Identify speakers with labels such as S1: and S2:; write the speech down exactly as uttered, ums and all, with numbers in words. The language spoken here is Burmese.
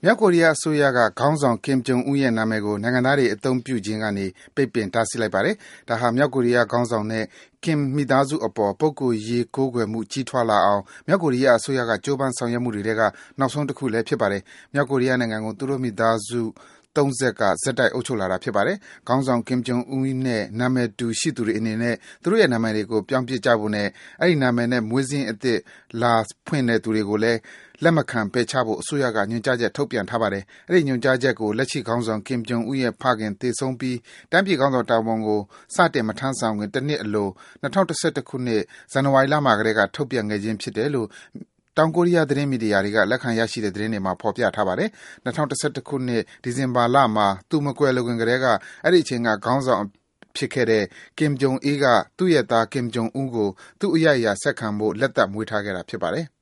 S1: မြောက်ကိုရီးယားအစိုးရကခေါင်းဆောင် Kim Jong Un ရဲ့နာမည်ကိုနိုင်ငံသားတွေအသုံးပြုခြင်းကနေပိတ်ပင်တားဆီးလိုက်ပါတယ်။ဒါဟာမြောက်ကိုရီးယားခေါင်းဆောင်နဲ့ Kim မိသားစုအပေါ်ပုဂ္ဂိုလ်ရေးကိုးကွယ်မှုကြီးထွားလာအောင်မြောက်ကိုရီးယားအစိုးရကကြိုးပမ်းဆောင်ရွက်မှုတွေထဲကနောက်ဆုံးတခုလည်းဖြစ်ပါတယ်။မြောက်ကိုရီးယားနိုင်ငံကိုသူတို့မိသားစုသုံးဆက်ကဆက်တိုက်အုပ်ချုပ်လာတာဖြစ်ပါတယ်။ခေါင်းဆောင် Kim Jong Un နဲ့နာမည်တူရှိသူတွေအနေနဲ့သူတို့ရဲ့နာမည်တွေကိုပြောင်းပစ်ကြဖို့နဲ့အဲဒီနာမည်နဲ့မွေးစာရင်းအသစ်လာဖွင့်တဲ့သူတွေကိုလည်းလက်မခံပယ်ချဖို့အစိုးရကညွှန်ကြားချက်ထုတ်ပြန်ထားပါတယ်။အဲဒီညွှန်ကြားချက်ကိုလက်ရှိခေါင်းဆောင် Kim Jong Un ရဲ့ဖခင်သေဆုံးပြီးတိုင်းပြည်ခေါင်းဆောင်တာဝန်ကိုစတင်မထမ်းဆောင်ခင်တနှစ်အလို၂၀၁၁ခုနှစ်ဇန်နဝါရီလမှာကတည်းကထုတ်ပြန်ခဲ့ခြင်းဖြစ်တယ်လို့တောင်ကိုရီးယားသတင်းမီဒီယာတွေကလက်ခံရရှိတဲ့သတင်းတွေမှာဖော်ပြထားပါတယ်။၂၀၁၁ခုနှစ်ဒီဇင်ဘာလမှာသူမကွယ်လွန်ခင်ကတည်းကအဲဒီအချိန်ကခေါင်းဆောင်ဖြစ်ခဲ့တဲ့ Kim Jong Il ကသူ့ရဲ့သား Kim Jong Un ကိုသူ့အရိုက်အရာဆက်ခံဖို့လက်သတ်မွေးထားခဲ့တာဖြစ်ပါတယ်။